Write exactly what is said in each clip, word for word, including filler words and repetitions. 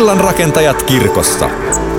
Sillanrakentajat kirkossa.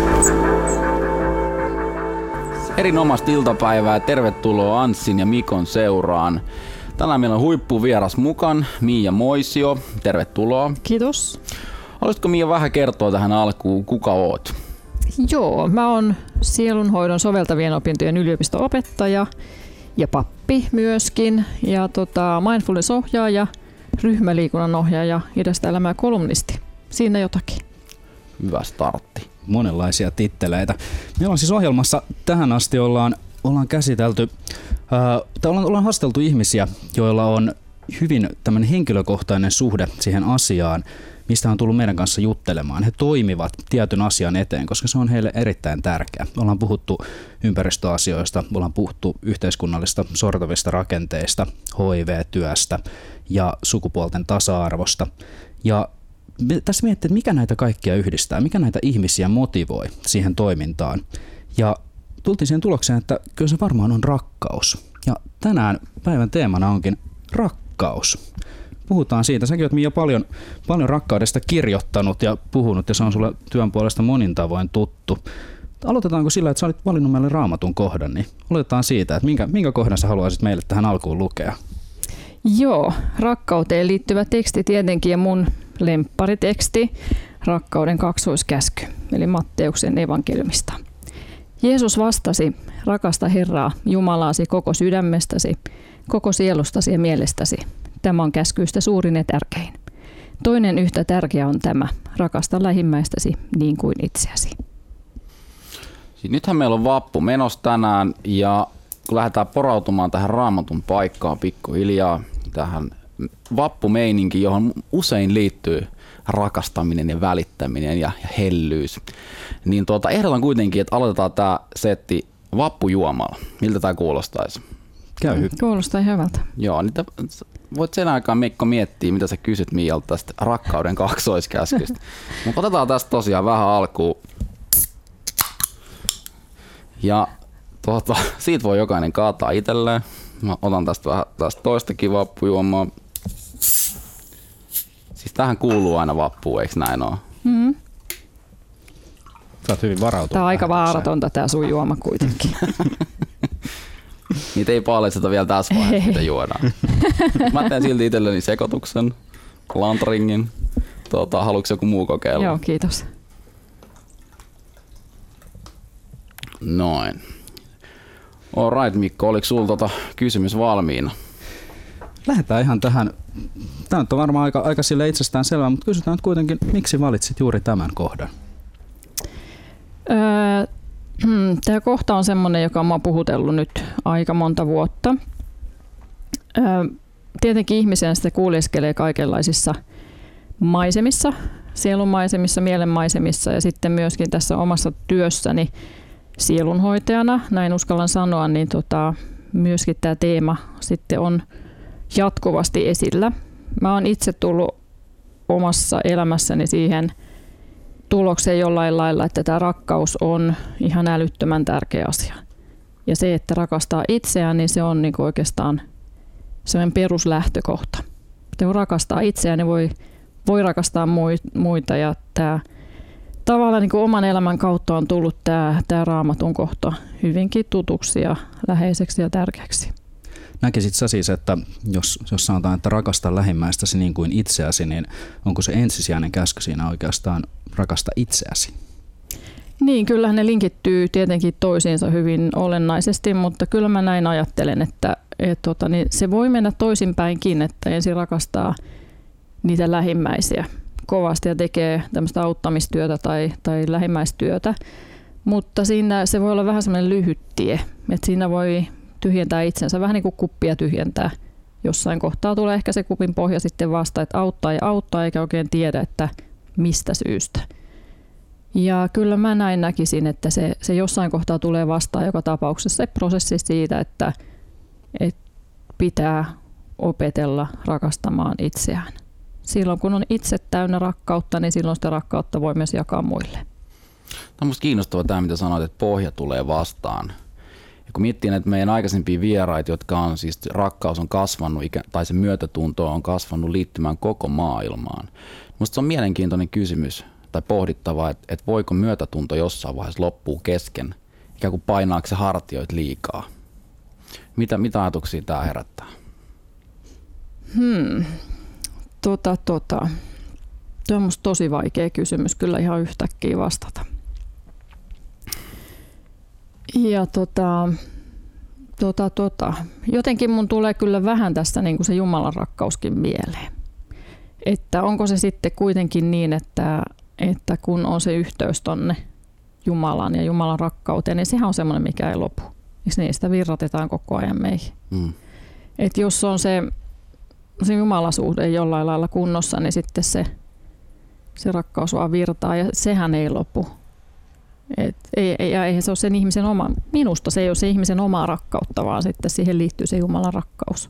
Erinomaista iltapäivää ja tervetuloa Anssin ja Mikon seuraan. Tänään meillä on huippuvieras mukaan, Miia Moisio. Tervetuloa. Kiitos. Haluaisitko Miia vähän kertoa tähän alkuun, kuka oot? Joo, mä oon sielunhoidon soveltavien opintojen yliopisto-opettaja ja pappi myöskin. Ja tota, mindfulness-ohjaaja, ryhmäliikunnan ohjaaja, idästä elämää kolumnisti. Siinä jotakin. Hyvä startti. Monenlaisia titteleitä. Meillä on siis ohjelmassa tähän asti ollaan, ollaan käsitelty, äh, ollaan, ollaan haasteltu ihmisiä, joilla on hyvin tämmöinen henkilökohtainen suhde siihen asiaan, mistä on tullut meidän kanssa juttelemaan. He toimivat tietyn asian eteen, koska se on heille erittäin tärkeä. Ollaan puhuttu ympäristöasioista, ollaan puhuttu yhteiskunnallista sortavista rakenteista, H I V-työstä ja sukupuolten tasa-arvosta. Ja tässä miettii, että mikä näitä kaikkia yhdistää, mikä näitä ihmisiä motivoi siihen toimintaan. Ja tultiin siihen tulokseen, että kyllä se varmaan on rakkaus. Ja tänään päivän teemana onkin rakkaus. Puhutaan siitä. Säkin oot Miia paljon, paljon rakkaudesta kirjoittanut ja puhunut, ja se on sulle työn puolesta monin tavoin tuttu. Aloitetaanko sillä, että sä olit valinnut meille Raamatun kohdan, niin aloitetaan siitä, että minkä, minkä kohdan sä haluaisit meille tähän alkuun lukea? Joo, rakkauteen liittyvä teksti tietenkin ja mun lemppariteksti, rakkauden kaksoiskäsky, eli Matteuksen evankeliumista. Jeesus vastasi, rakasta Herraa, Jumalaasi koko sydämestäsi, koko sielustasi ja mielestäsi. Tämä on käskyistä suurin ja tärkein. Toinen yhtä tärkeä on tämä, rakasta lähimmäistäsi niin kuin itseäsi. Nythän meillä on vappu menossa tänään ja kun lähdetään porautumaan tähän Raamatun paikkaan pikkuhiljaa, tähän vappumeininkiin, johon usein liittyy rakastaminen ja välittäminen ja, ja hellyys, niin tuota, ehdotan kuitenkin, että aloitetaan tämä setti vappujuomalla. Miltä tämä kuulostaisi? Käy hyvin. Kuulostaa hyvältä. Joo, niin voit sen aikaan Mikko miettiä, mitä sä kysyt Miialta tästä rakkauden kaksoiskäskystä. Mutta otetaan tästä tosiaan vähän alkuun. Ja tuota, siitä voi jokainen kaataa itselleen. Mä otan tästä vähän tästä toistakin vappujuomaa. Siis tähän kuuluu aina vappuun, eikö näin ole? Mm. Sä oot hyvin varautunut. Tää on aika vaaratonta tää sun juoma kuitenkin. Niitä ei paljasteta vielä tässä vaiheessa, mitä juodaan. Mä teen silti itselleni sekoituksen, lantringin. Tota, haluatko joku muu kokeilla? Joo, kiitos. Noin. All right, Mikko, oliko sulla tota kysymys valmiina? Lähdetään ihan tähän. Tämä on varmaan aika, aika sille itsestään selvää, mutta kysytään nyt kuitenkin, miksi valitsit juuri tämän kohdan? Öö, Tämä kohta on semmoinen, joka on puhutellut nyt aika monta vuotta. Öö, tietenkin ihmisen sitä kuljeskelee kaikenlaisissa maisemissa, sielunmaisemissa, mielenmaisemissa ja sitten myöskin tässä omassa työssäni sielunhoitajana, näin uskallan sanoa, niin tota, myöskin tämä teema sitten on jatkuvasti esillä. Mä oon itse tullut omassa elämässäni siihen tulokseen jollain lailla, että tämä rakkaus on ihan älyttömän tärkeä asia. Ja se, että rakastaa itseään, niin se on niin oikeastaan sellainen peruslähtökohta. Kun rakastaa itseään, niin voi, voi rakastaa muita. Ja tämä tavallaan niin oman elämän kautta on tullut tämä, tämä Raamatun kohta hyvinkin tutuksi ja läheiseksi ja tärkeäksi. Näkisit sä siis, että jos, jos sanotaan, että rakasta lähimmäistäsi niin kuin itseäsi, niin onko se ensisijainen käsky siinä oikeastaan rakasta itseäsi? Niin, kyllähän ne linkittyy tietenkin toisiinsa hyvin olennaisesti, mutta kyllä mä näin ajattelen, että et, tota, niin se voi mennä toisinpäinkin, että ensin rakastaa niitä lähimmäisiä kovasti ja tekee tämmöistä auttamistyötä tai, tai lähimmäistyötä, mutta siinä se voi olla vähän semmoinen lyhyt tie, että siinä voi tyhjentää itsensä, vähän niin kuin kuppia tyhjentää. Jossain kohtaa tulee ehkä se kupin pohja sitten vasta, että auttaa ja auttaa eikä oikein tiedä, että mistä syystä. Ja kyllä mä näin näkisin, että se, se jossain kohtaa tulee vastaan joka tapauksessa se prosessi siitä, että, että pitää opetella rakastamaan itseään. Silloin kun on itse täynnä rakkautta, niin silloin sitä rakkautta voi myös jakaa muille. Tämä on musta kiinnostavaa tämä, mitä sanoit, että pohja tulee vastaan. Ja kun miettii näitä meidän aikaisempia vieraita, jotka on siis rakkaus on kasvanut tai se myötätunto on kasvanut liittymään koko maailmaan. Musta se on mielenkiintoinen kysymys tai pohdittavaa, että, että voiko myötätunto jossain vaiheessa loppua kesken, ikään kuin painaako se hartioit liikaa. Mitä, mitä ajatuksia tämä herättää? Hmm. Tota, tota. Tämä on musta tosi vaikea kysymys kyllä ihan yhtäkkiä vastata. Ja tota, tota, tota. jotenkin mun tulee kyllä vähän tästä niin kuin se Jumalan rakkauskin mieleen. Että onko se sitten kuitenkin niin, että, että kun on se yhteys tonne Jumalan ja Jumalan rakkauteen, niin sehän on semmoinen, mikä ei lopu. Niin sitä virratetaan koko ajan meihin. Mm. Et jos on se, se jumalasuhde jollain lailla kunnossa, niin sitten se, se rakkaus vaan virtaa ja sehän ei lopu. Et ei, ei, ei se ole sen ihmisen oma, minusta se ei ole se ihmisen omaa rakkautta, vaan sitten siihen liittyy se Jumalan rakkaus.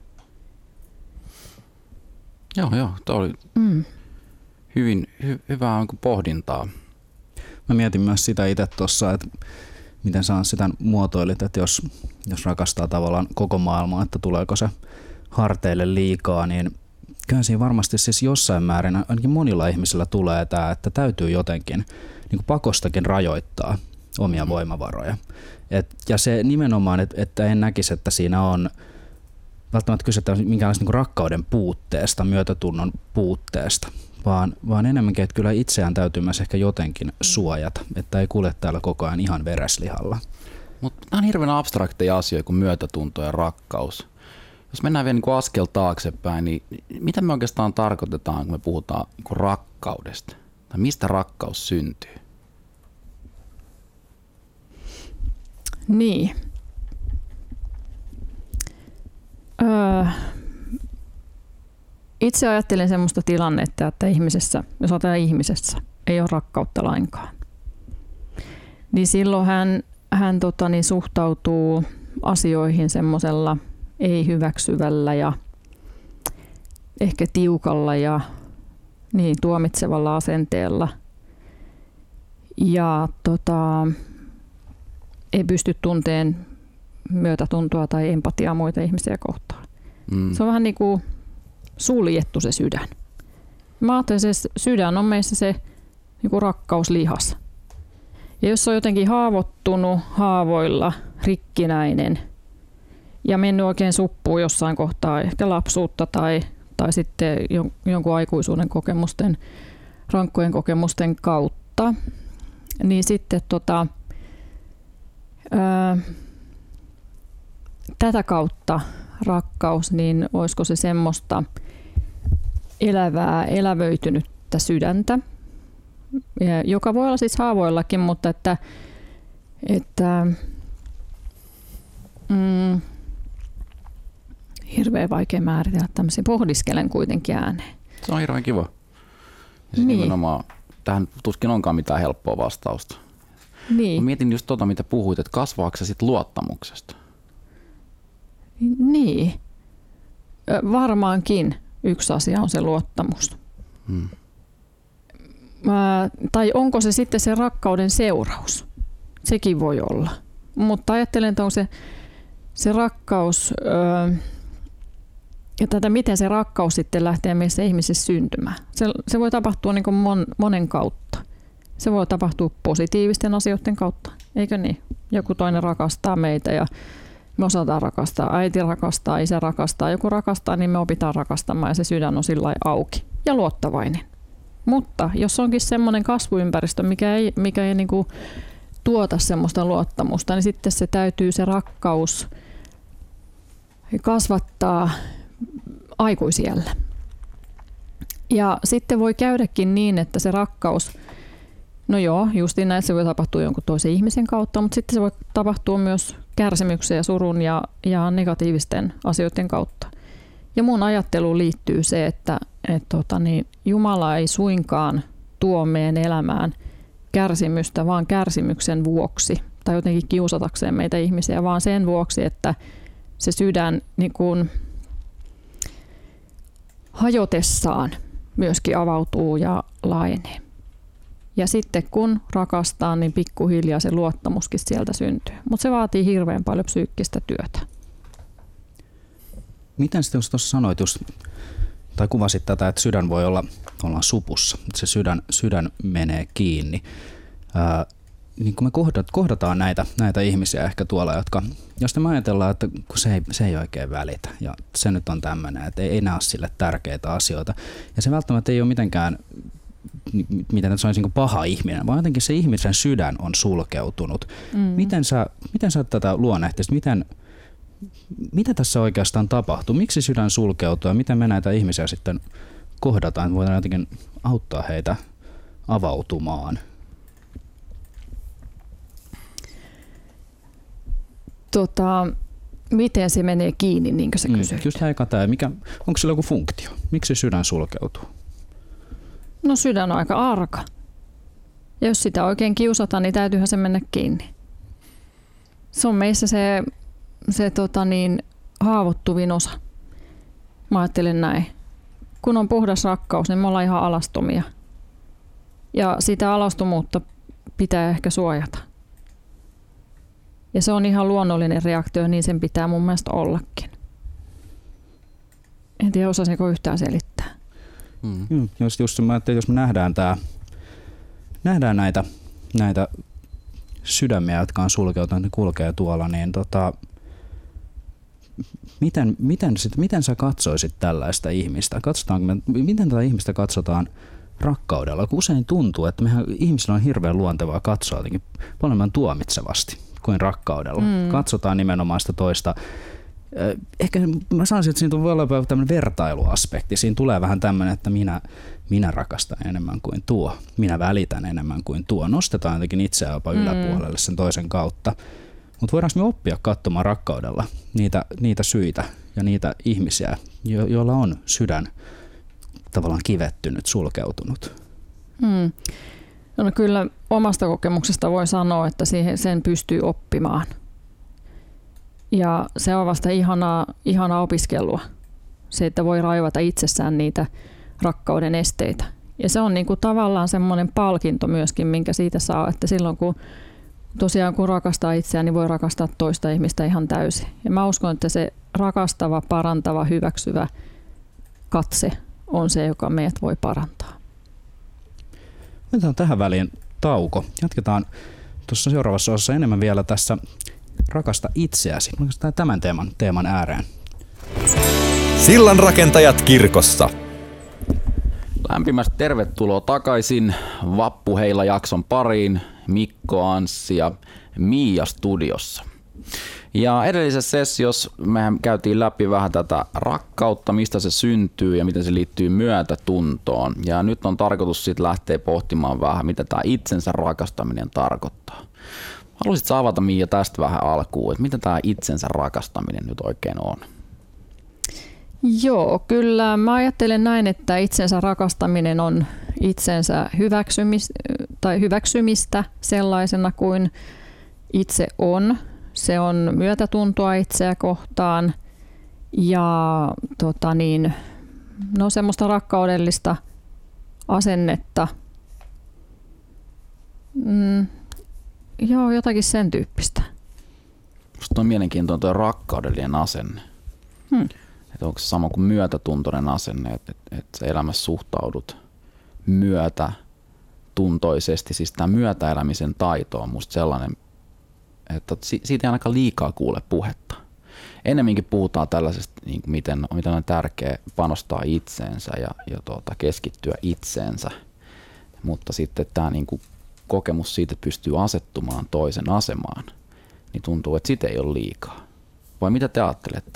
Joo, joo. Tuo oli mm. hyvin hy, hyvää pohdintaa. Mä mietin myös sitä itse tuossa, että miten sä sitä muotoilit, että jos, jos rakastaa tavallaan koko maailmaa, että tuleeko se harteille liikaa, niin kyllä siinä varmasti siis jossain määrin, ainakin monilla ihmisillä tulee tämä, että täytyy jotenkin niin kuin pakostakin rajoittaa omia voimavaroja. Et, ja se nimenomaan, et, että en näkisi, että siinä on välttämättä kyse minkäänlaista niin kuin rakkauden puutteesta, myötätunnon puutteesta, vaan, vaan enemmänkin, että kyllä itseään täytyy myös ehkä jotenkin suojata, että ei kulje täällä koko ajan ihan vereslihalla. Mutta nämä on hirveän abstrakteja asioita kuin myötätunto ja rakkaus. Jos mennään vielä niin kuin askel taaksepäin, niin mitä me oikeastaan tarkoitetaan, kun me puhutaan niin kuin rakkaudesta? Tai mistä rakkaus syntyy? Niin. Öö, itse ajattelen semmoista tilannetta, että ihmisessä, jos ajatellaan ihmisessä, ei ole rakkautta lainkaan. Niin silloin hän, hän tota, niin suhtautuu asioihin semmoisella ei-hyväksyvällä ja ehkä tiukalla ja niin, tuomitsevalla asenteella. Ja tota, ei pysty tunteen myötätuntoa tai empatiaa muita ihmisiä kohtaan. Mm. Se on vähän niin kuin suljettu se sydän. Mä ajattelen, että se sydän on meissä se niin kuin rakkauslihas. Ja jos on jotenkin haavoittunut haavoilla, rikkinäinen ja mennyt oikein suppuun jossain kohtaa, ehkä lapsuutta tai, tai sitten jonkun aikuisuuden kokemusten, rankkojen kokemusten kautta, niin sitten tota, ää, tätä kautta rakkaus, niin olisiko se semmoista elävää, elävöitynyttä sydäntä, joka voi olla siis haavoillakin, mutta että, että mm, hirveän vaikea määritellä tämmöisiä. Pohdiskelen kuitenkin ääneen. Se on hirveän kiva. Siis niin. Tähän tuskin onkaan mitään helppoa vastausta. Niin. Mä mietin just tota, mitä puhuit, että kasvaako se sitten luottamuksesta? Niin. Varmaankin yksi asia on se luottamus. Hmm. Ää, tai onko se sitten se rakkauden seuraus? Sekin voi olla. Mutta ajattelen, että on se, se rakkaus öö, ja tätä, miten se rakkaus sitten lähtee meissä ihmisissä syntymään. Se, se voi tapahtua niin kuin mon, monen kautta. Se voi tapahtua positiivisten asioiden kautta, eikö niin? Joku toinen rakastaa meitä ja me osataan rakastaa. Äiti rakastaa, isä rakastaa. Joku rakastaa, niin me opitaan rakastamaan ja se sydän on sillä lailla auki ja luottavainen. Mutta jos onkin semmoinen kasvuympäristö, mikä ei, mikä ei niin kuin tuota semmoista luottamusta, niin sitten se täytyy se rakkaus kasvattaa aikuisiällä. Ja sitten voi käydäkin niin, että se rakkaus, no joo, justiin näin, se voi tapahtua jonkun toisen ihmisen kautta, mutta sitten se voi tapahtua myös kärsimyksen ja surun ja, ja negatiivisten asioiden kautta. Ja mun ajatteluun liittyy se, että et tota niin, Jumala ei suinkaan tuo meidän elämään kärsimystä, vaan kärsimyksen vuoksi, tai jotenkin kiusatakseen meitä ihmisiä, vaan sen vuoksi, että se sydän niin kuin hajotessaan myöskin avautuu ja laajenee. Ja sitten kun rakastaa, niin pikkuhiljaa se luottamuskin sieltä syntyy. Mutta se vaatii hirveän paljon psyykkistä työtä. Miten sitten, jos tuossa sanoit just, tai kuvasit tätä, että sydän voi olla ollaan supussa, että se sydän, sydän menee kiinni. Ää, niin kun me kohdat, kohdataan näitä, näitä ihmisiä ehkä tuolla, jotka, jos me ajatellaan, että kun se ei, se ei oikein välitä ja se nyt on tämmöinen, että ei, ei näe sille tärkeitä asioita ja se välttämättä ei ole mitenkään, miten se olisi niin kuin paha ihminen, vaan jotenkin se ihmisen sydän on sulkeutunut. Mm. Miten sä, miten sä tätä luonnehtisit, miten, mitä tässä oikeastaan tapahtuu, miksi sydän sulkeutuu ja miten me näitä ihmisiä sitten kohdataan, että voidaan jotenkin auttaa heitä avautumaan? Tota, miten se menee kiinni, niin kuin sä mm, kysyit? Just eka tämä, mikä, onko sillä joku funktio? Miksi sydän sulkeutuu? No sydän on aika arka. Ja jos sitä oikein kiusataan, niin täytyyhän se mennä kiinni. Se on meissä se, se tota niin, haavoittuvin osa. Mä ajattelen näin. Kun on puhdas rakkaus, niin me ollaan ihan alastomia. Ja sitä alastomuutta pitää ehkä suojata. Ja se on ihan luonnollinen reaktio, niin sen pitää mun mielestä ollakin. En tiedä, osasinko yhtään selittää. Mm. Just, just, jos me nähdään, tää, nähdään näitä, näitä sydämiä, jotka on sulkeutuneet, ne kulkee tuolla, niin tota, miten, miten, sit, miten sä katsoisit tällaista ihmistä? Katsotaanko me, miten tätä ihmistä katsotaan rakkaudella? Kun usein tuntuu, että mehän ihmisillä on hirveän luontevaa katsoa jotenkin paljon enemmän tuomitsevasti kuin rakkaudella. Mm. Katsotaan nimenomaan sitä toista. Ehkä mä sanoisin, että siinä voi olla tämmöinen vertailuaspekti. Siinä tulee vähän tämmöinen, että minä, minä rakastan enemmän kuin tuo. Minä välitän enemmän kuin tuo. Nostetaan jotenkin itseään jopa mm. yläpuolelle sen toisen kautta. Mutta voidaanko me oppia katsomaan rakkaudella niitä, niitä syitä ja niitä ihmisiä, jo, joilla on sydän tavallaan kivettynyt, sulkeutunut? Mm. No kyllä omasta kokemuksesta voi sanoa, että siihen, sen pystyy oppimaan. Ja se on vasta ihanaa, ihanaa opiskelua. Se, että voi raivata itsessään niitä rakkauden esteitä. Ja se on niin kuin tavallaan semmoinen palkinto myöskin, minkä siitä saa, että silloin kun tosiaan kun rakastaa itseään, niin voi rakastaa toista ihmistä ihan täysin. Ja mä uskon, että se rakastava, parantava, hyväksyvä katse on se, joka meidät voi parantaa. Otetaan tähän väliin tauko. Jatketaan tuossa seuraavassa osassa enemmän vielä tässä rakasta itseäsi. Tämän teeman, teeman ääreen. Sillanrakentajat kirkossa. Lämpimästi tervetuloa takaisin Vappuheila-jakson pariin. Mikko, Anssi ja Miia studiossa. Ja edellisessä sessiossa mehän käytiin läpi vähän tätä rakkautta, mistä se syntyy ja miten se liittyy myötätuntoon. Ja nyt on tarkoitus sitten lähteä pohtimaan vähän, mitä tämä itsensä rakastaminen tarkoittaa. Haluaisitko avata, Miia, tästä vähän alkuun, että mitä tämä itsensä rakastaminen nyt oikein on? Joo, kyllä. Mä ajattelen näin, että itsensä rakastaminen on itsensä hyväksymistä, tai hyväksymistä sellaisena kuin itse on. Se on myötätuntoa itseä kohtaan ja tota niin, no semmoista rakkaudellista asennetta. Mm, joo, jotakin sen tyyppistä. Musta on mielenkiintoinen tuo rakkaudellinen asenne. Hmm. Että onko se sama kuin myötätuntoinen asenne, että, että, että sä elämässä suhtaudut myötätuntoisesti. Siis tämä myötäelämisen taito on musta sellainen, että siitä ei ainakaan liikaa kuule puhetta. Ennemminkin puhutaan tällaisesta, niin kuin miten, miten on tärkeää panostaa itseensä ja, ja tuota, keskittyä itseensä. Mutta sitten tämä niin kuin kokemus siitä, että pystyy asettumaan toisen asemaan, niin tuntuu, että sitä ei ole liikaa. Vai mitä te ajattelette?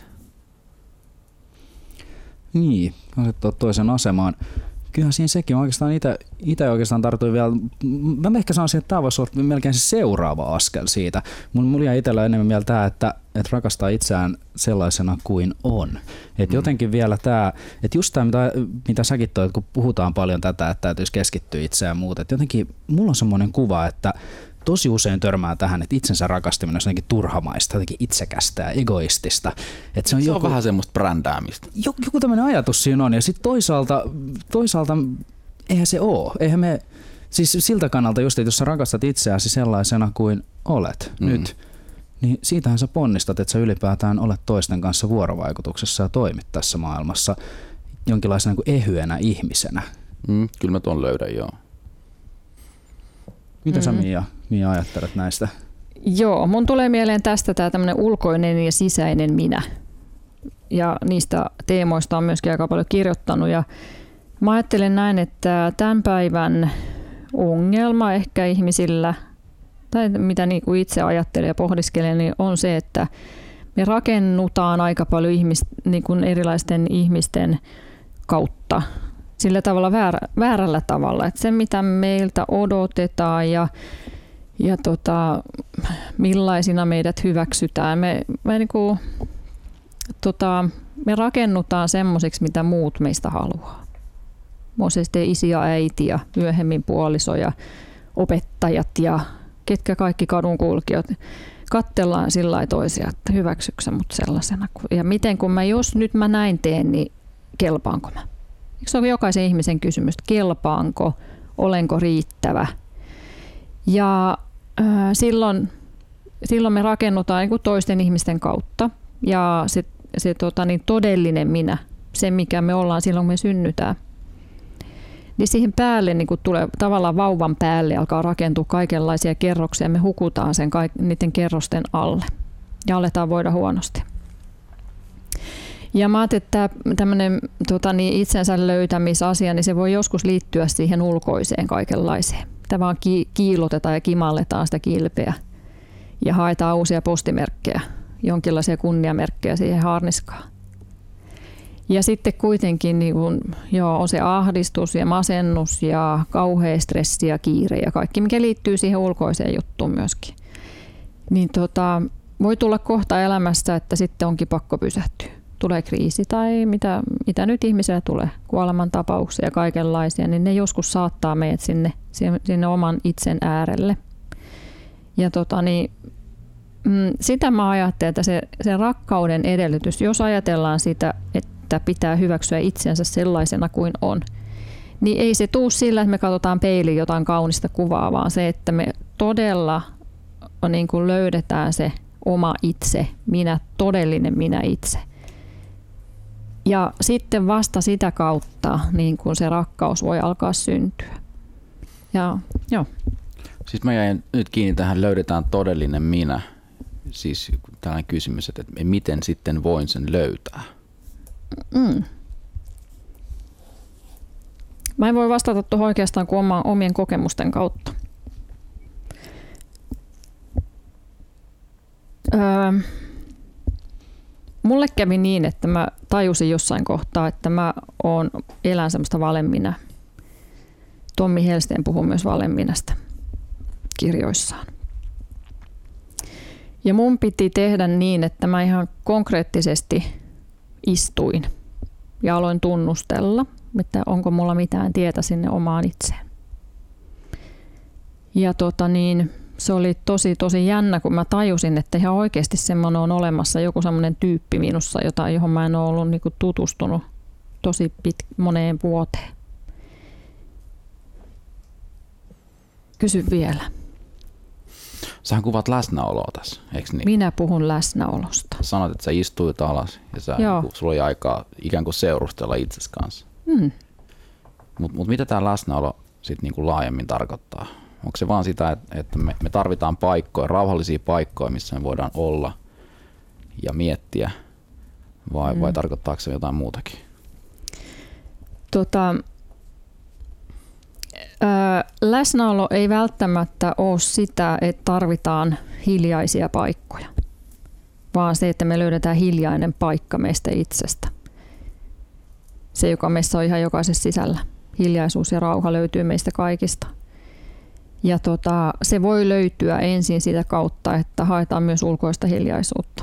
Niin, asettua toisen asemaan. Kyllähän siinä sekin on oikeastaan itse oikeastaan tartuin vielä. Mä ehkä sanoisin, että tämä voisi olla melkein se seuraava askel siitä. Mulla jäi itsellä enemmän vielä tämä, että, että rakastaa itseään sellaisena kuin on. Että mm. jotenkin vielä tämä, että just tämä, mitä, mitä säkin toit, kun puhutaan paljon tätä, että täytyisi keskittyä itseään ja muuta. Että jotenkin mulla on semmoinen kuva, että tosi usein törmää tähän, että itsensä rakastaminen on jotenkin turhamaista, jotenkin itsekästä ja egoistista. Että se on, se joku, on vähän semmoista brändäämistä. Joku, joku tämmöinen ajatus siinä on. Ja sitten toisaalta, toisaalta eihän se ole. Eihän me, siis siltä kannalta just, että jos sä rakastat itseäsi sellaisena kuin olet mm. nyt, niin siitähän sä ponnistat, että sä ylipäätään olet toisten kanssa vuorovaikutuksessa ja toimit tässä maailmassa jonkinlaisena kuin ehyenä ihmisenä. Mm, kyllä mä tuon löydän, joo. Mitä sä Mm. Mia, Mia ajattelet näistä? Joo, mun tulee mieleen tästä tämä tämmöinen ulkoinen ja sisäinen minä. Ja niistä teemoista on myöskin aika paljon kirjoittanut. Ja mä ajattelen näin, että tämän päivän ongelma ehkä ihmisillä, tai mitä niin kuin itse ajattelen ja pohdiskelen, niin on se, että me rakennutaan aika paljon ihmis, niin kuin erilaisten ihmisten kautta sillä tavalla väärä, väärällä tavalla. Että se, mitä meiltä odotetaan ja, ja tota, millaisina meidät hyväksytään, me, me, niin kuin, tota, me rakennutaan semmoiseksi, mitä muut meistä haluaa. On se sitten isi ja äiti ja myöhemmin puoliso ja opettajat ja ketkä kaikki kadunkulkijat. Kattellaan sillä lailla toisia, että hyväksyksä mut sellaisena. Ja miten kun mä, jos nyt mä näin teen, niin kelpaanko mä? Eikö se ole jokaisen ihmisen kysymys, että kelpaanko, olenko riittävä? Ja äh, silloin, silloin me rakennutaan niin kuin toisten ihmisten kautta. Ja se, se tota, niin todellinen minä, se mikä me ollaan silloin, kun me synnytään, niin siihen päälle niin kuin tulee tavallaan vauvan päälle, alkaa rakentua kaikenlaisia kerroksia. Me hukutaan sen kaik, niiden kerrosten alle ja aletaan voida huonosti. Ja mä ajattelin, että tämmöinen tota, niin itsensä löytämisasia, niin se voi joskus liittyä siihen ulkoiseen kaikenlaiseen. Tämä vaan ki- kiilotetaan ja kimalletaan sitä kilpeä ja haetaan uusia postimerkkejä, jonkinlaisia kunniamerkkejä siihen harniskaan. Ja sitten kuitenkin niin kun, joo, on se ahdistus ja masennus ja kauhea stressi ja kiire ja kaikki, mikä liittyy siihen ulkoiseen juttuun myöskin. Niin tota, voi tulla kohta elämässä, että sitten onkin pakko pysähtyä. Tulee kriisi tai mitä, mitä nyt ihmisellä tulee, kuolemantapauksia ja kaikenlaisia, niin ne joskus saattaa meidät sinne, sinne oman itsen äärelle. Ja tota, niin, sitä mä ajattelen, että se, se rakkauden edellytys, jos ajatellaan sitä, että pitää hyväksyä itsensä sellaisena kuin on, niin ei se tule sillä, että me katsotaan peiliin jotain kaunista kuvaa, vaan se, että me todella niin kuin löydetään se oma itse, minä, todellinen minä itse. Ja sitten vasta sitä kautta niin kuin se rakkaus voi alkaa syntyä. Ja, joo. Siis mä jäin nyt kiinni tähän löydetään todellinen minä. Siis tällainen kysymys, että miten sitten voin sen löytää? Mm. Mä en voi vastata tuohon oikeastaan kuin omien kokemusten kautta. Öö, mulle kävi niin, että mä tajusin jossain kohtaa, että mä oon, elän semmoista valenminä. Tommi Hellsten puhuu myös valenminästä kirjoissaan. Ja mun piti tehdä niin, että mä ihan konkreettisesti istuin ja aloin tunnustella, että onko mulla mitään tietä sinne omaan itseen. Ja tota niin, se oli tosi tosi jännä, kun mä tajusin, että ihan oikeasti semmoinen on olemassa joku semmoinen tyyppi minussa, jota, johon mä en ole ollut niin kuin tutustunut tosi pit, moneen vuoteen. Kysy vielä. Sähän kuvat läsnäoloa tässä, eikö niin? Minä puhun läsnäolosta. Sanoit, että sä istuit alas ja sä, niin, sulla oli aikaa ikään kuin seurustella itsesi kanssa. Hmm. Mutta mut mitä tämä läsnäolo sit niinku laajemmin tarkoittaa? Onko se vaan sitä, että, että me, me tarvitaan paikkoja, rauhallisia paikkoja, missä me voidaan olla ja miettiä, vai, hmm. vai tarkoittaako se jotain muutakin? Tota, ää, läsnäolo ei välttämättä ole sitä, että tarvitaan hiljaisia paikkoja, vaan se, että me löydetään hiljainen paikka meistä itsestä. Se, joka meissä on ihan jokaisessa sisällä. Hiljaisuus ja rauha löytyy meistä kaikista. Ja tota, se voi löytyä ensin sitä kautta, että haetaan myös ulkoista hiljaisuutta.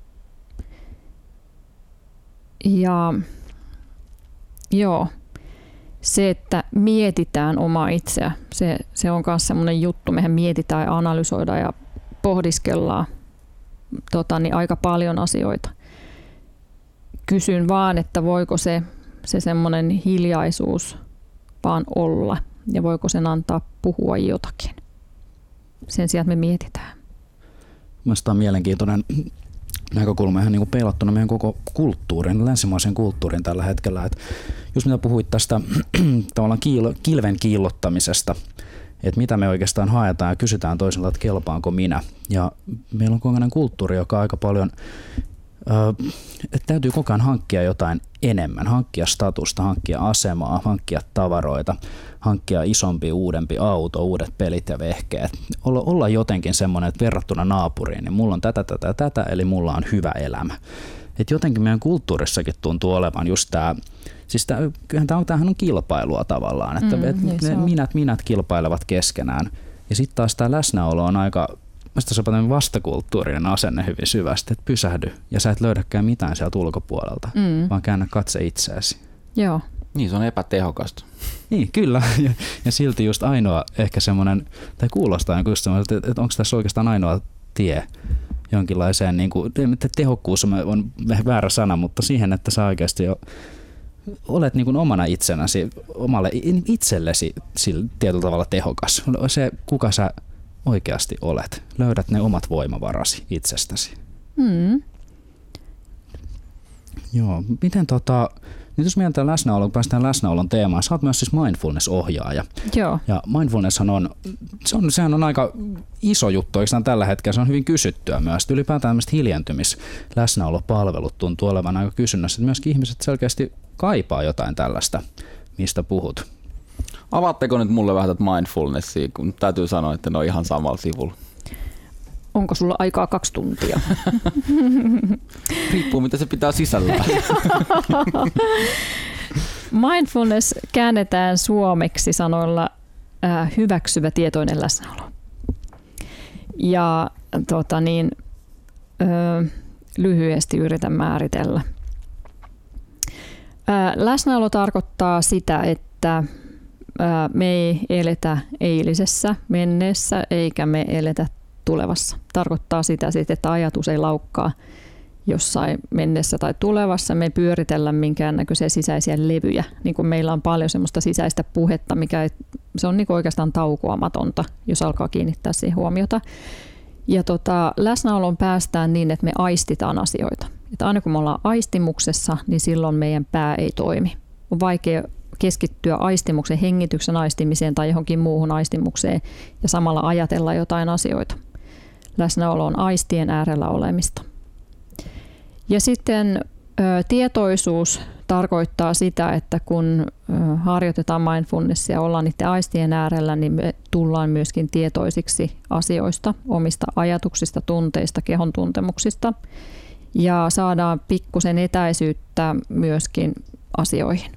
Ja joo, se, että mietitään omaa itseä, se, se on myös semmoinen juttu. Mehän mietitään ja analysoidaan ja pohdiskellaan tota, niin aika paljon asioita. Kysyn vaan, että voiko se, se semmoinen hiljaisuus vaan olla ja voiko sen antaa puhua jotakin. Sen sijaan, että me mietitään. Mielestäni on mielenkiintoinen näkökulma ihan niin kuin peilattuna meidän koko kulttuurin, länsimaisen kulttuurin tällä hetkellä. Että just mitä puhuit tästä tavallaan kiilo, kilven kiillottamisesta, että mitä me oikeastaan haetaan ja kysytään toiselta, että kelpaanko minä. Ja meillä on kokonainen kulttuuri, joka aika paljon, ö, että täytyy koko ajan hankkia jotain enemmän, hankkia statusta, hankkia asemaa, hankkia tavaroita, hankkia isompi, uudempi auto, uudet pelit ja vehkeet. Olla, olla jotenkin semmoinen, että verrattuna naapuriin, niin mulla on tätä, tätä, tätä, eli mulla on hyvä elämä. Et jotenkin meidän kulttuurissakin tuntuu olevan just tämä, siis tää, kyllähän tämä on, tämähän on kilpailua tavallaan, että mm, et ne minät, minät kilpailevat keskenään. Ja sitten taas tämä läsnäolo on aika, mielestäni se on tämmöinen vastakulttuurinen asenne hyvin syvästi, että pysähdy ja sä et löydäkään mitään sieltä ulkopuolelta, mm. vaan käännä katse itseäsi. Joo. Niin, se on epätehokasta. Niin, kyllä. Ja, ja silti just ainoa ehkä semmoinen, tai kuulostaa just semmoinen, että, että onko tässä oikeastaan ainoa tie jonkinlaiseen, niin kuin, tehokkuus on väärä sana, mutta siihen, että sä oikeasti jo olet niin kuin omana itsenäsi, omalle itsellesi sillä tietyllä tavalla tehokas. Se, kuka sä oikeasti olet. Löydät ne omat voimavarasi itsestäsi. Mm. Joo, miten tota... Nyt jos mietitään läsnäoloa, kun päästään läsnäolon teemaan, sä oot myös siis mindfulness-ohjaaja. Joo. Ja mindfulnesshan on, se on, sehän on aika iso juttu, oikeastaan tällä hetkellä se on hyvin kysyttyä myös. Ylipäätään tämmöiset hiljentymis läsnäolopalvelut tuntuu olevan aika kysynnässä, että myöskin ihmiset selkeästi kaipaa jotain tällaista, mistä puhut. Avaatteko nyt mulle vähän tätä mindfulnessia, kun täytyy sanoa, että ne on ihan samalla sivulla. Onko sulla aikaa kaksi tuntia? Riippuu, mitä se pitää sisällään. Mindfulness käännetään suomeksi sanoilla äh, hyväksyvä tietoinen läsnäolo. Ja tota niin, äh, lyhyesti yritän määritellä. Äh, läsnäolo tarkoittaa sitä, että äh, me ei eletä eilisessä, menneessä, eikä me eletä tulevassa. Tarkoittaa sitä, että ajatus ei laukkaa jossain mennessä tai tulevassa. Me ei pyöritellä minkäännäköisiä sisäisiä levyjä. Niin kuin meillä on paljon semmoista sisäistä puhetta, mikä ei, se on niin kuin oikeastaan taukoamatonta, jos alkaa kiinnittää siihen huomiota. Ja tota, läsnäoloon päästään niin, että me aistitaan asioita. Että aina kun me ollaan aistimuksessa, niin silloin meidän pää ei toimi. On vaikea keskittyä aistimuksen, hengityksen aistimiseen tai johonkin muuhun aistimukseen ja samalla ajatella jotain asioita. Läsnäolo on aistien äärellä olemista. Ja sitten ö, tietoisuus tarkoittaa sitä, että kun ö, harjoitetaan mindfulnessia ja ollaan niiden aistien äärellä, niin me tullaan myöskin tietoisiksi asioista, omista ajatuksista, tunteista, kehon tuntemuksista ja saadaan pikkusen etäisyyttä myöskin asioihin.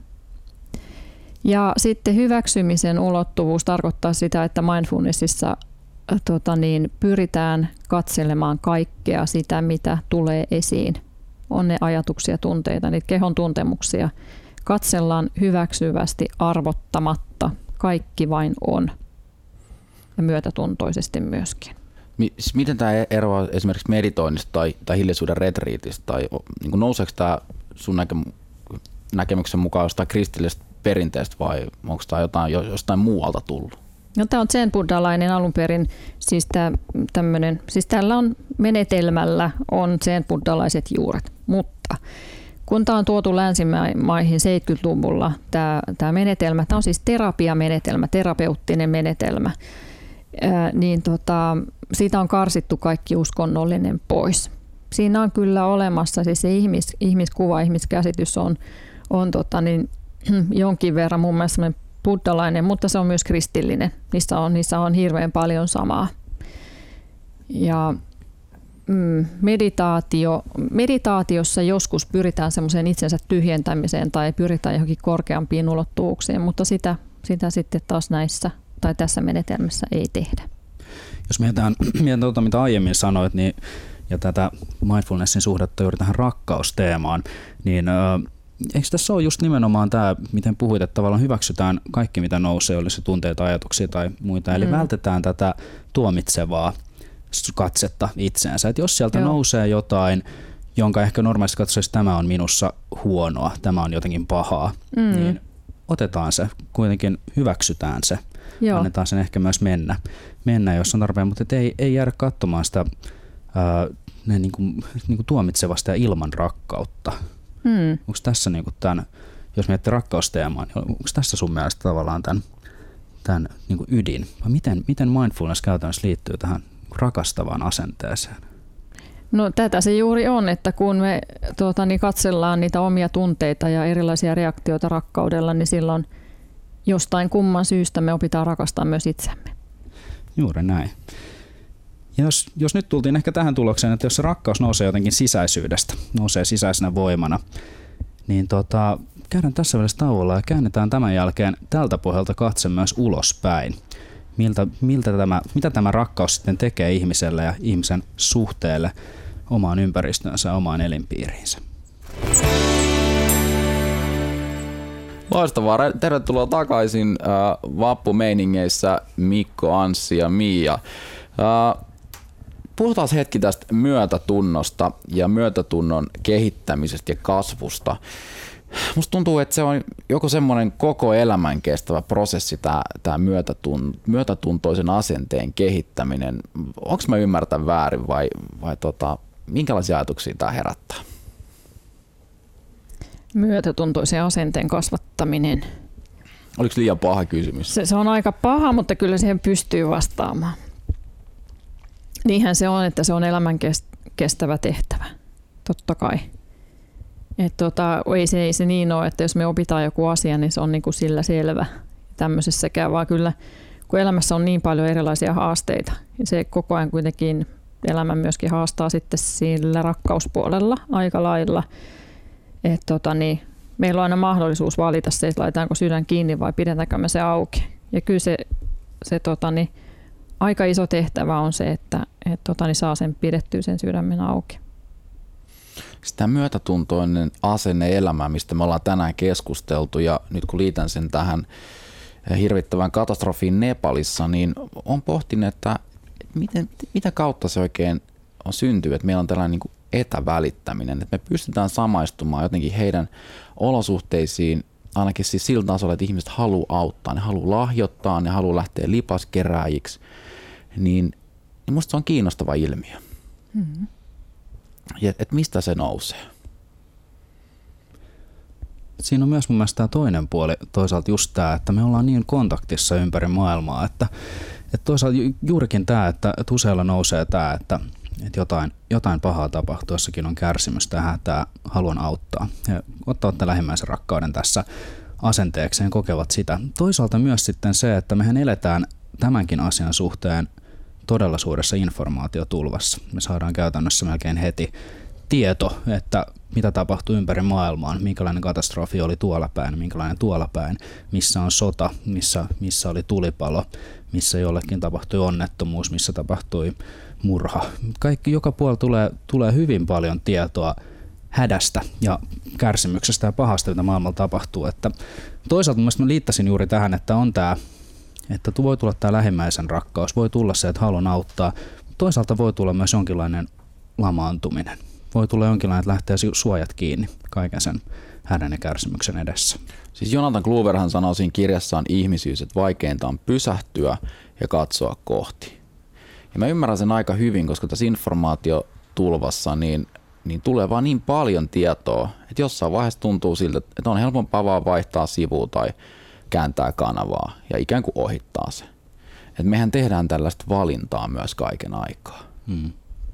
Ja sitten hyväksymisen ulottuvuus tarkoittaa sitä, että mindfulnessissa tota niin, pyritään katselemaan kaikkea sitä, mitä tulee esiin. On ne ajatuksia, tunteita, niitä kehon tuntemuksia. Katsellaan hyväksyvästi, arvottamatta. Kaikki vain on. Ja myötätuntoisesti myöskin. Miten tämä eroaa esimerkiksi meditoinnista tai, tai hiljaisuuden retriitistä? Tai niin kuin nouseeko tämä sun näke- näkemyksen mukaan jostain kristillisestä perinteestä vai onko tämä jotain jostain muualta tullut? No, tämä on zen-buddhalainen alun perin, siis, tämä, tämmönen, siis tällä on menetelmällä on zen-buddhalaiset juuret, mutta kun tämä on tuotu länsimaihin seitsemänkymmentäluvulla, tämä, tämä menetelmä, tämä on siis terapiamenetelmä, terapeuttinen menetelmä, ää, niin tota, siitä on karsittu kaikki uskonnollinen pois. Siinä on kyllä olemassa, siis se ihmis, ihmiskuva, ihmiskäsitys on, on tota niin, jonkin verran mun mielestä buddhalainen, mutta se on myös kristillinen. Niissä on, niissä on hirveän paljon samaa. Ja mm, meditaatio, meditaatiossa joskus pyritään semmoiseen itsensä tyhjentämiseen tai pyritään johonkin korkeampiin ulottuvuuksiin, mutta sitä, sitä sitten taas näissä tai tässä menetelmässä ei tehdä. Jos mietitään, mietitään tuota, mitä aiemmin sanoit, niin, ja tätä mindfulnessin suhdetta juuri tähän rakkausteemaan, niin eikö tässä ole just nimenomaan tämä, miten puhuit, että tavallaan hyväksytään kaikki, mitä nousee, oli se tunteita, ajatuksia tai muita, eli mm. vältetään tätä tuomitsevaa katsetta itseensä. Että jos sieltä Joo. nousee jotain, jonka ehkä normaalisti katsoisi, tämä on minussa huonoa, tämä on jotenkin pahaa, mm. niin otetaan se, kuitenkin hyväksytään se, Joo. annetaan sen ehkä myös mennä, mennä jos on tarpeen, mutta ei, ei jäädä katsomaan sitä ää, niin kuin, niin kuin tuomitsevasta ja ilman rakkautta. Hmm. Onko tässä niinku tämän jos miettii rakkausteemaa, niin onko tässä sun mielestä tavallaan tämän, tämän niin kuin ydin? Vai miten, miten mindfulness käytännössä liittyy tähän rakastavaan asenteeseen? No tätä se juuri on, että kun me tuota, niin katsellaan niitä omia tunteita ja erilaisia reaktioita rakkaudella, niin silloin jostain kumman syystä me opitaan rakastaa myös itsemme. Juuri näin. Ja jos, jos nyt tultiin ehkä tähän tulokseen, että jos se rakkaus nousee jotenkin sisäisyydestä, nousee sisäisenä voimana, niin tota, käydään tässä välissä tauolla ja käännetään tämän jälkeen tältä pohjalta katse myös ulospäin. Miltä, miltä tämä, mitä tämä rakkaus sitten tekee ihmiselle ja ihmisen suhteelle omaan ympäristöönsä ja omaan elinpiiriinsä. Loistavaa. Tervetuloa takaisin äh, vappumeiningeissä Mikko, Anssi ja Mia. Äh, puhutaan hetki tästä myötätunnosta ja myötätunnon kehittämisestä ja kasvusta. Musta tuntuu, että se on joko semmoinen koko elämän kestävä prosessi, tämä, tämä myötätun, myötätuntoisen asenteen kehittäminen. Onko mä ymmärtän väärin vai, vai tota, minkälaisia ajatuksia tämä herättää? Myötätuntoisen asenteen kasvattaminen. Oliko liian paha kysymys? Se, se on aika paha, mutta kyllä siihen pystyy vastaamaan. Niinhän se on, että se on elämän kestävä tehtävä, totta kai. Et tota, ei, se, ei se niin ole, että jos me opitaan joku asia, niin se on niin kuin sillä selvä tämmöisessäkään, vaan kyllä kun elämässä on niin paljon erilaisia haasteita, niin se koko ajan kuitenkin elämä myöskin haastaa sitten sillä rakkauspuolella aika lailla. Et tota, niin, meillä on aina mahdollisuus valita se, että laitetaanko sydän kiinni vai pidetäänkö me se auki. Ja kyllä se, se tota, niin, aika iso tehtävä on se, että et, tota, niin saa sen pidettyä sen sydämen auki. Sitä myötätuntoinen asenne elämään, mistä me ollaan tänään keskusteltu, ja nyt kun liitän sen tähän hirvittävään katastrofiin Nepalissa, niin on pohtinut, että miten, mitä kautta se oikein on syntynyt, että meillä on tällainen niin kuin etävälittäminen, että me pystytään samaistumaan jotenkin heidän olosuhteisiin, ainakin siis sillä tasolla, että ihmiset haluaa auttaa, ne haluaa lahjoittaa, ne haluaa lähteä lipaskerääjiksi, niin, niin musta se on kiinnostava ilmiö. Mm-hmm. Ja että mistä se nousee? Siinä on myös mun mielestä tämä toinen puoli, toisaalta just tämä, että me ollaan niin kontaktissa ympäri maailmaa, että, että toisaalta juurikin tämä, että, että useilla nousee tämä, että, että jotain, jotain pahaa tapahtuu, jossakin on kärsimys tähän, tämä haluan auttaa. He ottavat lähimmäisen rakkauden tässä asenteekseen, kokevat sitä. Toisaalta myös sitten se, että mehän eletään tämänkin asian suhteen todella suuressa informaatiotulvassa. Me saadaan käytännössä melkein heti tieto, että mitä tapahtuu ympäri maailmaa, minkälainen katastrofi oli tuolla päin, minkälainen tuolla päin, missä on sota, missä, missä oli tulipalo, missä jollekin tapahtui onnettomuus, missä tapahtui murha. Kaikki joka puolella tulee, tulee hyvin paljon tietoa hädästä ja kärsimyksestä ja pahasta, mitä maailmalla tapahtuu. Että toisaalta mielestäni mä liittäisin juuri tähän, että on tämä Että voi tulla tämä lähimmäisen rakkaus, voi tulla se, että haluan auttaa, mutta toisaalta voi tulla myös jonkinlainen lamaantuminen. Voi tulla jonkinlainen, että lähtee suojat kiinni kaiken sen hädän ja kärsimyksen edessä. Siis Jonathan Gloverhan sanoo siinä kirjassaan Ihmisyys, että vaikeinta on pysähtyä ja katsoa kohti. Ja mä ymmärrän sen aika hyvin, koska tässä informaatiotulvassa niin, niin tulee vaan niin paljon tietoa, että jossain vaiheessa tuntuu siltä, että on helpompaa vaan vaihtaa sivua tai kääntää kanavaa ja ikään kuin ohittaa se. Et mehän tehdään tällaista valintaa myös kaiken aikaa. Hmm.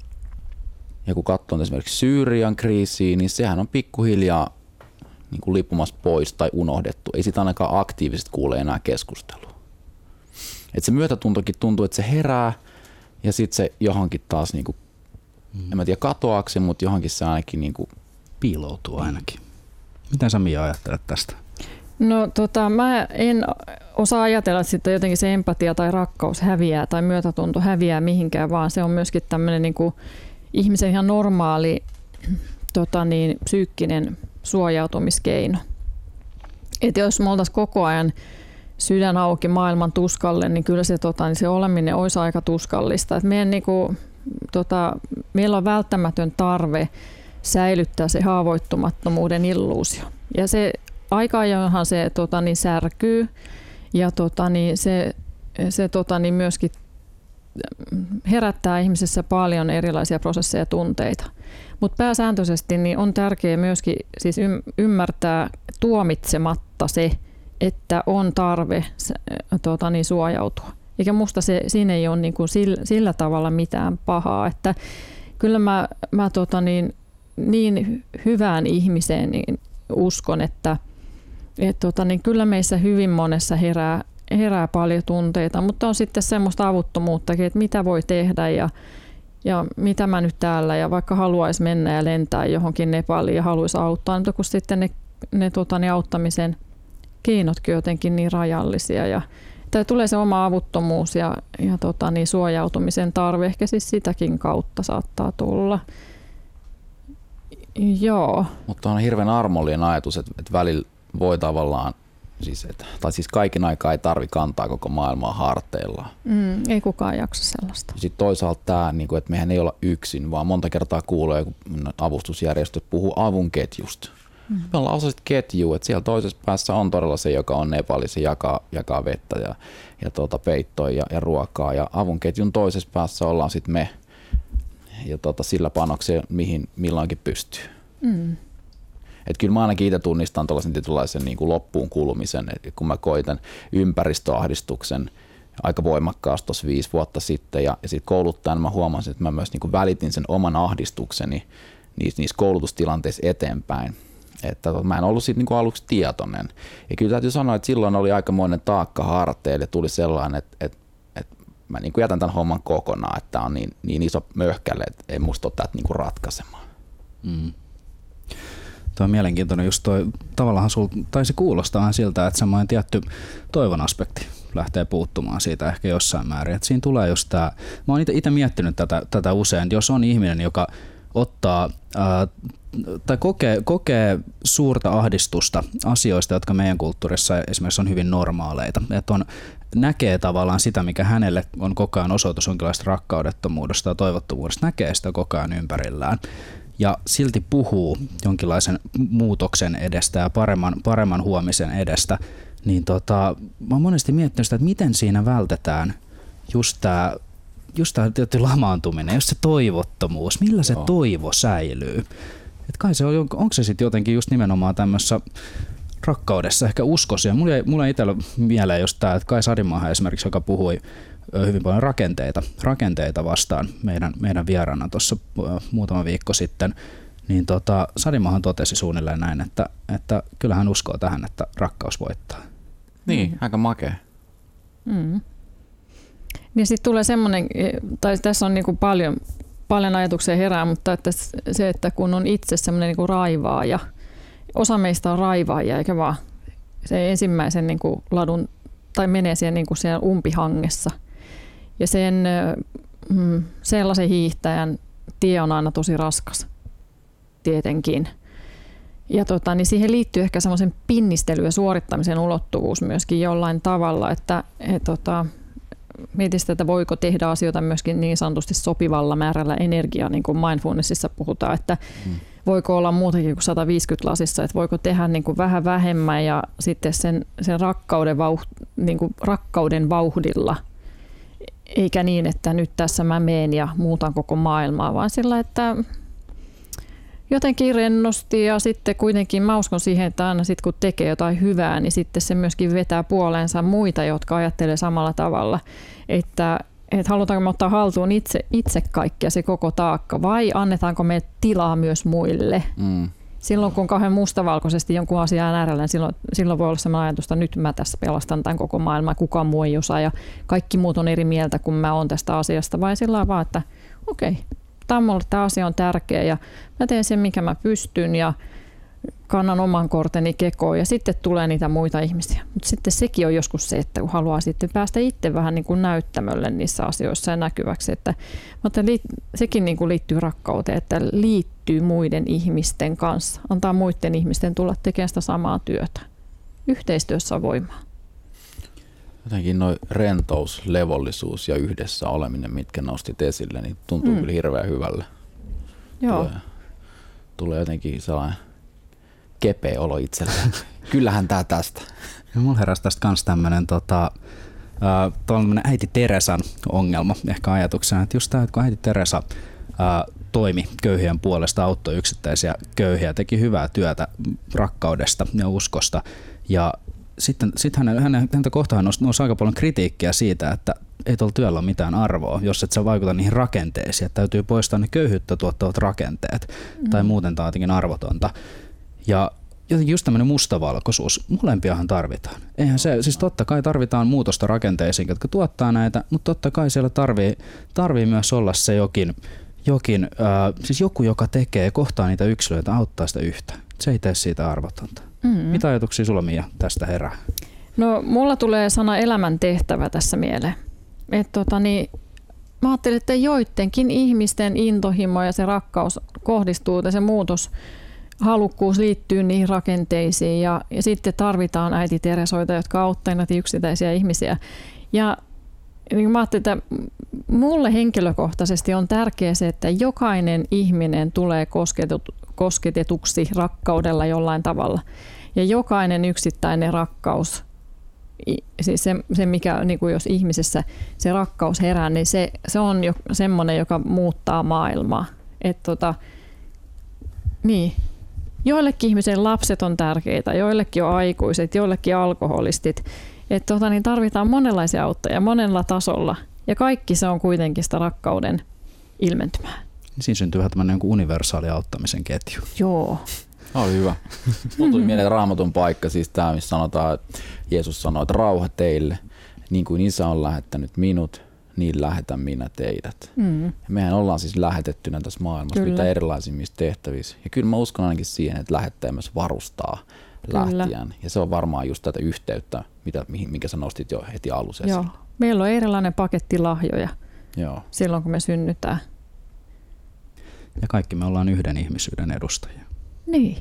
Ja kun katsoo esimerkiksi Syyrian kriisiä, niin sehän on pikkuhiljaa niin kuin lipumassa pois tai unohdettu. Ei sitä ainakaan aktiivisesti kuule enää keskustelua. Et se myötätuntokin tuntuu, että se herää ja sitten se johonkin taas, niin kuin, hmm. en mä tiedä katoaako se, mutta johonkin se ainakin niin kuin piiloutuu ainakin. Miten sä Mia ajattelet tästä? No tota, mä en osaa ajatella, että sitten jotenkin se empatia tai rakkaus häviää tai myötätunto häviää mihinkään, vaan se on myöskin tämmöinen niin kuin ihmisen ihan normaali tota niin, psyykkinen suojautumiskeino. Et jos me oltaisiin koko ajan sydän auki maailman tuskalle, niin kyllä se, tota, niin se oleminen olisi aika tuskallista. Et meidän, niin kuin, tota, meillä on välttämätön tarve säilyttää se haavoittumattomuuden illuusio. Ja se aika ajoinhan se tota, niin särkyy ja tota, niin se, se tota, niin myöskin herättää ihmisessä paljon erilaisia prosesseja ja tunteita. Mutta pääsääntöisesti niin on tärkeää myöskin siis ymmärtää tuomitsematta se, että on tarve tuota, niin suojautua. Eikä musta se, siinä ei ole niin kuin sillä, sillä tavalla mitään pahaa. Että kyllä mä, mä tota niin, niin hyvään ihmiseen niin uskon, että et tota niin kyllä meissä hyvin monessa herää, herää paljon tunteita, mutta on sitten semmoista avuttomuuttakin, että mitä voi tehdä ja, ja mitä mä nyt täällä ja vaikka haluaisi mennä ja lentää johonkin Nepaliin ja haluaisi auttaa, mutta kun sitten ne, ne tota niin auttamisen keinotkin jotenkin niin rajallisia ja tulee se oma avuttomuus ja, ja tota niin suojautumisen tarve, ehkä siis sitäkin kautta saattaa tulla. Joo. Mutta on hirveän armollinen ajatus, että, että välillä voi tavallaan, siis, että, tai siis kaiken aikaa ei tarvi kantaa koko maailmaa harteillaan. Mm, ei kukaan jaksa sellaista. Sitten toisaalta tämä, että mehän ei olla yksin, vaan monta kertaa kuulee, kun avustusjärjestöt puhuu avunketjusta. Mm. Me ollaan osa ketjua, että siellä toisessa päässä on todella se, joka on Nepalissa, jakaa, jakaa vettä ja, ja tuota, peittoa ja, ja ruokaa. Ja avunketjun toisessa päässä ollaan sitten me ja tuota, sillä panoksella, mihin milloinkin pystyy. Mm. Et kyllä mä ainakin itse tunnistan tuollaisen tietynlaisen niin kuin loppuun kulumisen, että kun mä koitan ympäristöahdistuksen aika voimakkaasti tuossa viisi vuotta sitten ja, ja sitten kouluttajana mä huomasin, että mä myös niin kuin välitin sen oman ahdistukseni niissä, niissä koulutustilanteissa eteenpäin. Että mä en ollut siitä niin kuin aluksi tietoinen. Ja kyllä täytyy sanoa, että silloin oli aikamoinen taakka harteille. Tuli sellainen, että, että, että mä niin kuin jätän tämän homman kokonaan, että tämä on niin, niin iso möhkäle, että ei musta ole tätä niin kuin ratkaisemaan. Mm. Tuo on mielenkiintoinen just toi, tavallaan sul taisi kuulostaa siltä, että semmoinen tietty toivon aspekti lähtee puuttumaan siitä ehkä jossain määrin. Että siinä tulee just tää, mä oon itse miettinyt tätä, tätä usein, jos on ihminen, joka ottaa ää, tai kokee, kokee suurta ahdistusta asioista, jotka meidän kulttuurissa esimerkiksi on hyvin normaaleita. Että on, näkee tavallaan sitä, mikä hänelle on koko ajan osoitus jonkinlaista rakkaudettomuudesta ja toivottomuudesta, näkee sitä koko ajan ympärillään. Ja silti puhuu jonkinlaisen muutoksen edestä ja paremman, paremman huomisen edestä, niin tota, mä oon monesti miettinyt sitä, että miten siinä vältetään just tämä just tämä tietty lamaantuminen, just se toivottomuus, millä se Joo. toivo säilyy. Et kai se on, onko se sitten jotenkin just nimenomaan tämmöisessä rakkaudessa, ehkä uskossa. Mulla ei, mulla ei itsellä mieleen just tämä, että Kai Sarimaahan esimerkiksi, joka puhui hyvin paljon rakenteita, rakenteita vastaan meidän, meidän vieraana tuossa muutama viikko sitten, niin tota, Sarimaahan totesi suunnilleen näin, että, että kyllä hän uskoo tähän, että rakkaus voittaa. Niin, mm. aika makea. Mm. Ja sitten tulee semmoinen, tai tässä on niinku paljon, paljon ajatuksia herää, mutta että se, että kun on itse semmoinen niinku raivaaja, osa meistä on raivaajia, eikä vaan se ensimmäisen niinku ladun, tai menee siihen niinku siellä umpihangessa. Ja sen mm, sellaisen hiihtäjän tie on aina tosi raskas, tietenkin. Ja tota, niin siihen liittyy ehkä semmoisen pinnistely- ja suorittamisen ulottuvuus myöskin jollain tavalla, että et, tota, mietin sitä, että voiko tehdä asioita myöskin niin sanotusti sopivalla määrällä energiaa, niin kuin mindfulnessissa puhutaan, että hmm. voiko olla muutakin kuin sata viisikymmentä lasissa, että voiko tehdä niin kuin vähän vähemmän ja sitten sen, sen rakkauden, vauh, niin kuin rakkauden vauhdilla, eikä niin, että nyt tässä mä meen ja muutan koko maailmaa, vaan sillä, että jotenkin rennosti ja sitten kuitenkin mä uskon siihen, että aina sitten kun tekee jotain hyvää, niin sitten se myöskin vetää puoleensa muita, jotka ajattelee samalla tavalla, että, että halutaanko me ottaa haltuun itse, itse kaikkea se koko taakka vai annetaanko me tilaa myös muille. Mm. Silloin kun kauhean mustavalkoisesti jonkun asian äärellä, niin silloin, silloin voi olla sellainen ajatus, että nyt mä tässä pelastan tämän koko maailman, kukaan muu ei osaa ja kaikki muut on eri mieltä kuin mä oon tästä asiasta, vai sillä lailla vaan, että okei. Okay. Tämä, tämä asia on tärkeä ja mä teen sen, mikä mä pystyn ja kannan oman korteni kekoon ja sitten tulee niitä muita ihmisiä. Mutta sitten sekin on joskus se, että kun haluaa sitten päästä itse vähän niin kuin näyttämölle niissä asioissa ja näkyväksi. Että, mutta sekin niin kuin liittyy rakkauteen, että liittyy muiden ihmisten kanssa. Antaa muiden ihmisten tulla tekemään sitä samaa työtä. Yhteistyössä on voimaa. Jotenkin noi rentous, levollisuus ja yhdessä oleminen, mitkä nostit esille, niin tuntuu mm. kyllä hirveän hyvälle. Joo. Tulee, tulee jotenkin sellainen kepeä olo itselleen. Kyllähän tää tästä. Ja mulla heräsi tästä kans tämmönen tota, Äh, Tuollainen äiti Teresan ongelma ehkä ajatuksena, että just tämä, että kun äiti Teresa äh, toimi köyhien puolesta, auttoi yksittäisiä köyhiä, teki hyvää työtä rakkaudesta ja uskosta. Ja sitten sit hänen, hänen, häntä kohtaan nousi, nousi aika paljon kritiikkiä siitä, että ei tuolla työllä ole mitään arvoa, jos et sä vaikuta niihin rakenteisiin. Että täytyy poistaa ne köyhyyttä tuottavat rakenteet mm. tai muuten tämä on jotenkin arvotonta. Ja jotenkin just tämmöinen mustavalkoisuus, molempiahan tarvitaan. Eihän se, siis totta kai tarvitaan muutosta rakenteisiin, jotka tuottaa näitä, mutta totta kai siellä tarvii, tarvii myös olla se jokin, jokin äh, siis joku, joka tekee, kohtaa niitä yksilöitä, auttaa sitä yhtä. Se ei tee siitä arvotonta. Mm-hmm. Mitä ajatuksia sulla, Mia, tästä herää? No mulla tulee sana elämäntehtävä tässä mieleen. Et tota, niin, mä ajattelin, että joidenkin ihmisten intohimo ja se rakkaus kohdistuu, ja se muutos, halukkuus liittyy niihin rakenteisiin ja, ja sitten tarvitaan äiti Teresoita, jotka auttavat näitä yksittäisiä ihmisiä. Ja niin mä ajattelin, että mulle henkilökohtaisesti on tärkeää se, että jokainen ihminen tulee kosketetuksi rakkaudella jollain tavalla. Ja jokainen yksittäinen rakkaus, siis se, se mikä niin kuin jos ihmisessä se rakkaus herää, niin se, se on jo semmoinen, joka muuttaa maailmaa. Et tota, niin. Joillekin ihmisen lapset on tärkeitä, joillekin on aikuiset, joillekin alkoholistit. Et tota, niin tarvitaan monenlaisia auttajia monella tasolla ja kaikki se on kuitenkin sitä rakkauden ilmentymää. Siinä syntyy vähän tämmöinen universaali auttamisen ketju. Joo. Oh, hyvä. Mulla tuli mieleen Raamatun paikka, siis tämä, missä sanotaan, että Jeesus sanoi, että rauha teille, niin kuin Isä on lähettänyt minut, niin lähetän minä teidät. Mm. Mehän ollaan siis lähetettynä tässä maailmassa kyllä. mitä erilaisimmissa tehtävissä. Ja kyllä mä uskon ainakin siihen, että lähettäjä myös varustaa lähtijän. Ja se on varmaan just tätä yhteyttä, mitä, minkä sä nostit jo heti alussa esille. Joo. Meillä on erilainen paketti lahjoja Joo. silloin, kun me synnytään. Ja kaikki me ollaan yhden ihmisyyden edustajia. Niin.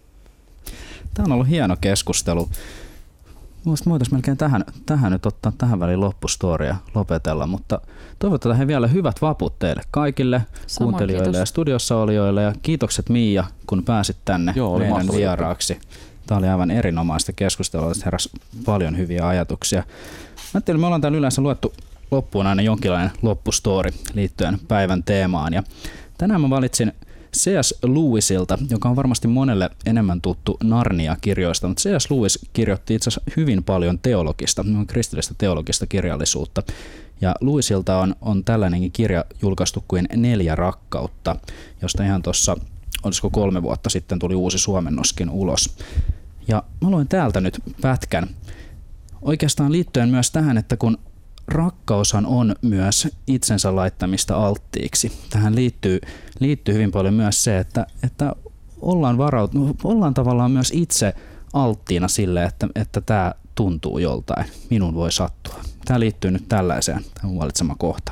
Tämä on ollut hieno keskustelu. Mielestäni voitaisiin melkein tähän, tähän nyt ottaa tähän väliin loppustoria lopetella, mutta toivotetaan he vielä hyvät vaput teille kaikille Samoin, kuuntelijoille kiitos. Ja studiossa olijoille ja kiitokset Miia, kun pääsit tänne Joo, meidän vieraaksi. Tämä oli aivan erinomaista keskustelua, että heräsi paljon hyviä ajatuksia. Mä ajattelin, me ollaan täällä yleensä luettu loppuun aina jonkinlainen loppustori liittyen päivän teemaan ja tänään mä valitsin C S Lewisilta, joka on varmasti monelle enemmän tuttu Narnia-kirjoista, mutta C S Lewis kirjoitti itse asiassa hyvin paljon teologista, kristillistä teologista kirjallisuutta. Ja Lewisilta on, on tällainenkin kirja julkaistu kuin Neljä rakkautta, josta ihan tuossa, olisiko kolme vuotta sitten tuli uusi suomennoskin ulos. Ja mä luen täältä nyt pätkän. Oikeastaan liittyen myös tähän, että kun rakkaushan on myös itsensä laittamista alttiiksi. Tähän liittyy, liittyy hyvin paljon myös se, että, että ollaan, varaut, ollaan tavallaan myös itse alttiina sille, että, että tämä tuntuu joltain. Minun voi sattua. Tämä liittyy nyt tällaiseen, tämä on valitsema kohta.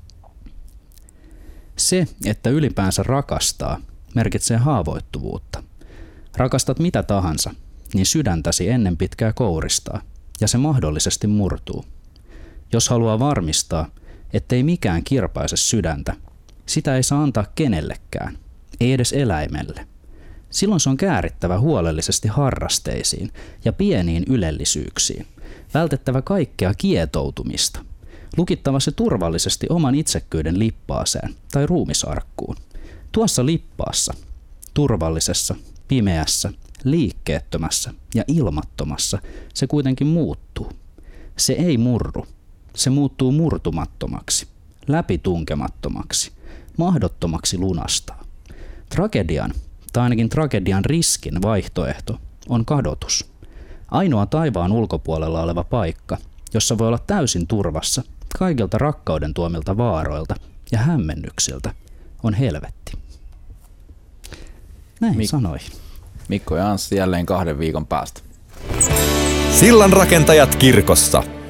Se, että ylipäänsä rakastaa, merkitsee haavoittuvuutta. Rakastat mitä tahansa, niin sydäntäsi ennen pitkää kouristaa, ja se mahdollisesti murtuu. Jos haluaa varmistaa, ettei mikään kirpaise sydäntä, sitä ei saa antaa kenellekään, ei edes eläimelle. Silloin se on käärittävä huolellisesti harrasteisiin ja pieniin ylellisyyksiin, vältettävä kaikkea kietoutumista, lukittava se turvallisesti oman itsekkyyden lippaaseen tai ruumisarkkuun. Tuossa lippaassa, turvallisessa, pimeässä, liikkeettömässä ja ilmattomassa se kuitenkin muuttuu. Se ei murru. Se muuttuu murtumattomaksi, läpitunkemattomaksi, mahdottomaksi lunastaa. Tragedian, tai ainakin tragedian riskin vaihtoehto, on kadotus. Ainoa taivaan ulkopuolella oleva paikka, jossa voi olla täysin turvassa kaikilta rakkauden tuomilta vaaroilta ja hämmennyksiltä, on helvetti. Näin Mik- sanoi. Mikko ja Anssi jälleen kahden viikon päästä. Sillanrakentajat kirkossa.